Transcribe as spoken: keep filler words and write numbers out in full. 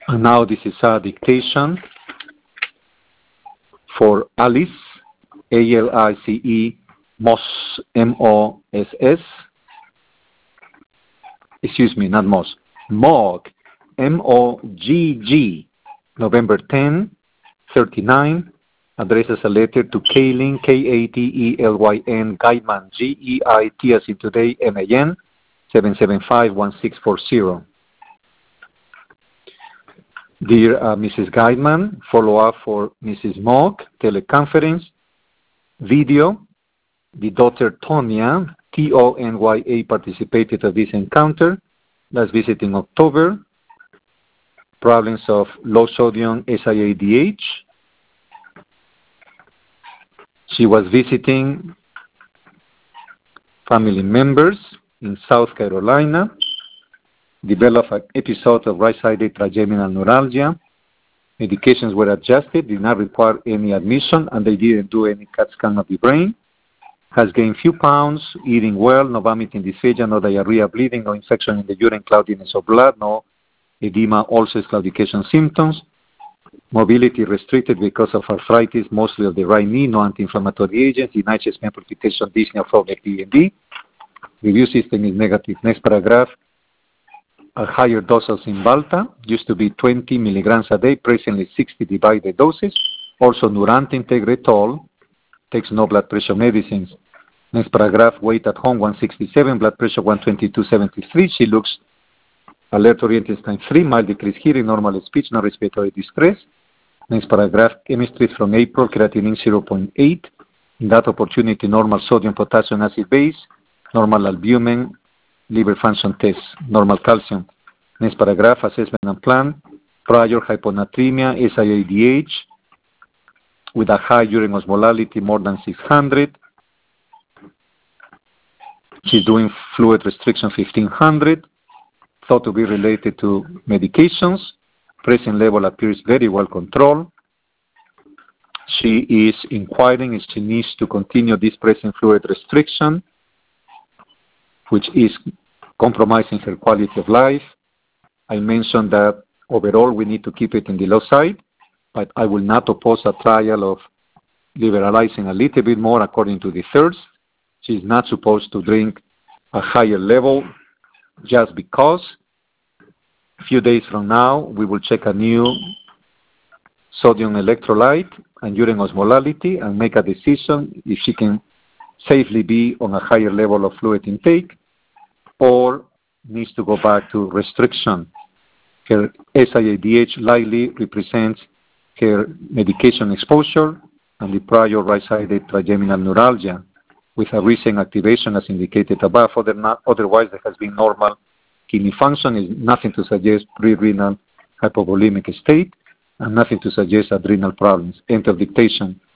And now this is a dictation for Alice, A L I C E, Moss, M O S S. Excuse me, not Moss, Mogg, M O G G, November tenth, thirty-nine, addresses a letter to Kaylyn, K A T E L Y N, Guidman, G E I T as in today, M A N, seven seven five, one six four zero. Dear uh, Missus Guidman, follow-up for Missus Mogg, teleconference, video. The daughter Tonya, T O N Y A, participated at this encounter. Last visit in October. Problems of low sodium S I A D H. She was visiting family members in South Carolina. Developed an episode of right-sided trigeminal neuralgia. Medications were adjusted, did not require any admission, and they didn't do any CAT scan of the brain. Has gained few pounds, eating well, no vomiting, dysphagia, no diarrhea, bleeding, no infection in the urine, cloudiness of blood, no edema, ulcers, claudication symptoms. Mobility restricted because of arthritis, mostly of the right knee, no anti-inflammatory agents, denied chest pain, palpitation, dyspnea, fog, D and D. Review system is negative. Next paragraph. A higher dose of Cymbalta, used to be twenty milligrams a day, presently sixty divided doses. Also Nurantin, Tegretol, takes no blood pressure medicines. Next paragraph, weight at home one sixty-seven, blood pressure one twenty-two seventy-three. She looks alert, oriented, time three, mild decreased hearing, normal speech, no respiratory distress. Next paragraph, chemistry from April, creatinine zero point eight. In that opportunity, normal sodium, potassium, acid base, normal albumin, liver function test, normal calcium. Next paragraph, assessment and plan, prior hyponatremia, S I A D H, with a high urine osmolality more than six hundred. She's doing fluid restriction fifteen hundred, thought to be related to medications. Present level appears very well controlled. She is inquiring if she needs to continue this present fluid restriction, which is compromising her quality of life. I mentioned that overall we need to keep it in the low side, but I will not oppose a trial of liberalizing a little bit more according to the thirds. She's not supposed to drink a higher level just because. A few days from now, we will check a new sodium electrolyte and urine osmolality and make a decision if she can safely be on a higher level of fluid intake or needs to go back to restriction. Her S I A D H likely represents her medication exposure and the prior right-sided trigeminal neuralgia with a recent activation as indicated above. Other not, otherwise, there has been normal kidney function, is nothing to suggest pre-renal hypovolemic state and nothing to suggest adrenal problems. End of dictation.